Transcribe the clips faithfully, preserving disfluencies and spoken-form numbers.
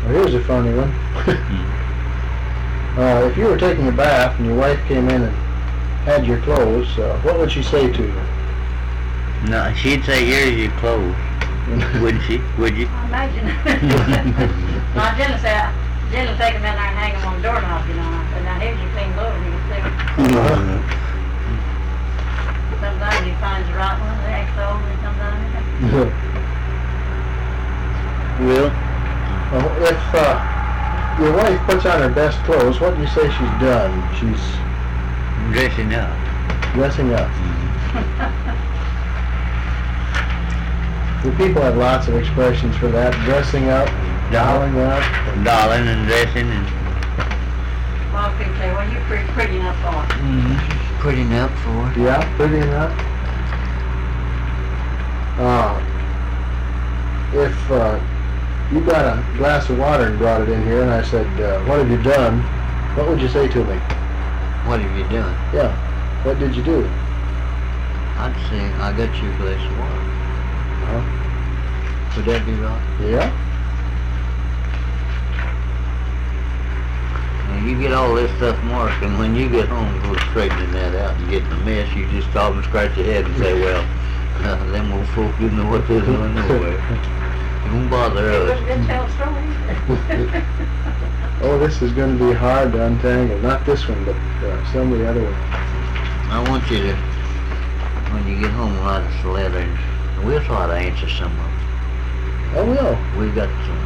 Well, here's a funny one. uh, if you were taking a bath and your wife came in and had your clothes, uh, what would she say to you? No, she'd say, here's your clothes. Wouldn't she? Would you? I imagine. No, Jenna said, Jenna take them in there and hang them on the doorknob, you know. I said, now here's your clean clothes, you can see them. Sometimes he finds the right one, they act old, and he comes out of it. Well, Well, if uh, your wife puts on her best clothes, what do you say she's done? She's dressing up. dressing up. The people have lots of expressions for that. Dressing up, dolling up. Dolling and dressing and... Well, people say, well, you're pretty, pretty enough for it. Mm-hmm. Pretty enough for it. Yeah, pretty enough. Uh, if uh, you got a glass of water and brought it in here and I said, uh, what have you done? What would you say to me? What have you done? Yeah, what did you do? I'd say, I got you a glass of water. Uh-huh. Would that be right? Yeah. Now, you get all this stuff marked, and when you get home, go straightening that out and getting a mess, you just stop and scratch your head and say, well, uh, them old folk didn't know what they were doing nowhere. It won't bother It was us. a good tell story. Oh, this is going to be hard to untangle. Not this one, but uh, some of the other ones. I want you to, when you get home, write us a letter, and we'll try to answer some of them. I will. We've got some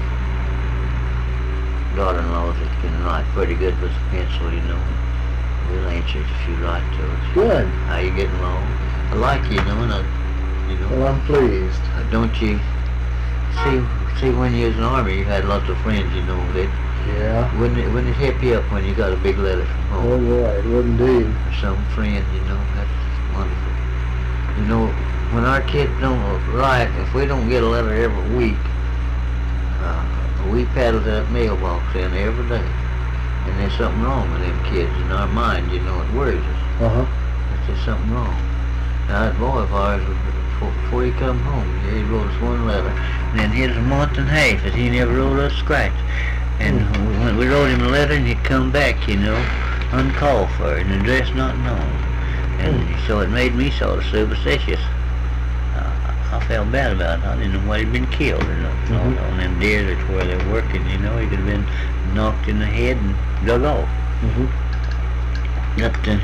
daughter-in-laws that can write pretty good with a pencil, you know. We'll answer it if you write to us. Good. How you getting along? I like you, you know, and I, you know. Well, I'm pleased. Uh, Don't you see? See, when you was in the army, you had lots of friends, you know. That Yeah. wouldn't it wouldn't it help you up when you got a big letter from Oh home boy, it would indeed. or some friend, you know? That's wonderful. You know, when our kids don't write, if we don't get a letter every week, uh, we paddle that mailbox in every day, and there's something wrong with them kids in our mind. You know, it worries us. Uh huh. That there's something wrong. Now, that boy of ours, before, before he come home, he wrote us one letter, and then here's a month and a half that he never wrote us a scratch. And Hmm. when we wrote him a letter, and he'd come back, you know, uncalled for, and the address not known. And Hmm. so it made me sort of superstitious. Uh, I felt bad about it. I didn't know what he'd been killed or nothing. Mhm. On, on them deserts where they're working, you know, he could have been knocked in the head and dug off. Mm-hmm. But uh,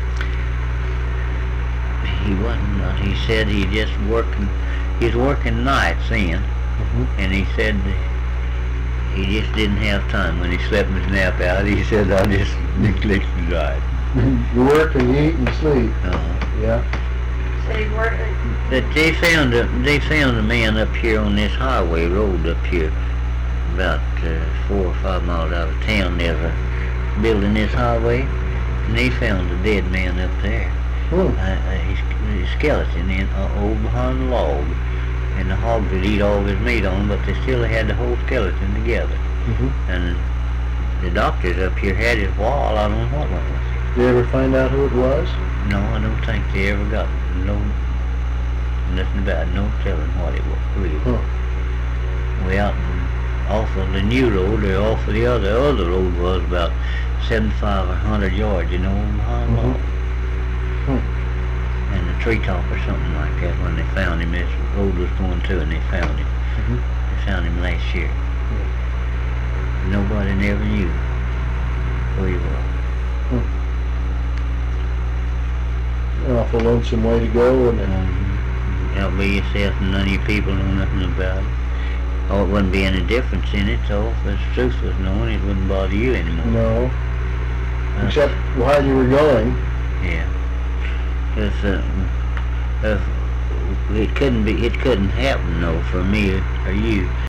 he wasn't. Uh, he said he just working. He's working nights then, Mm-hmm. and he said he just didn't have time when he slept his nap out. He said, I just neglected to drive. You work and you eat and sleep. Uh-huh. Yeah. So he worked, But they found a they found a man up here on this highway road up here, about uh, four or five miles out of town. There's a building this highway, and they found a dead man up there. Hmm. Uh, uh, his, his skeleton in uh, over behind a log, and the hogs would eat all of his meat on him, but they still had the whole skeleton together. Mm-hmm. And the doctors up here had his wall. I don't know what one was. Did you ever find out who it was? No, I don't think they ever got no nothing about it, no telling what it was. Who it was. Huh. Way out in, off of the new road, or off of the other other road was about seventy-five or one hundred yards, you know, behind the Mhm. log. Hmm. And the treetop or something like that. When they found him, this road was going through, and they found him. Mm-hmm. They found him last year. Nobody never knew who he was. An awful lonesome way to go, and Um, That'll be yourself, and none of you people know nothing about it. Oh, it wouldn't be any difference in it, so if the truth was known, it wouldn't bother you anymore. no, Uh, except while you were going. Yeah. If, uh, if it couldn't be, it couldn't happen, though, for me or you.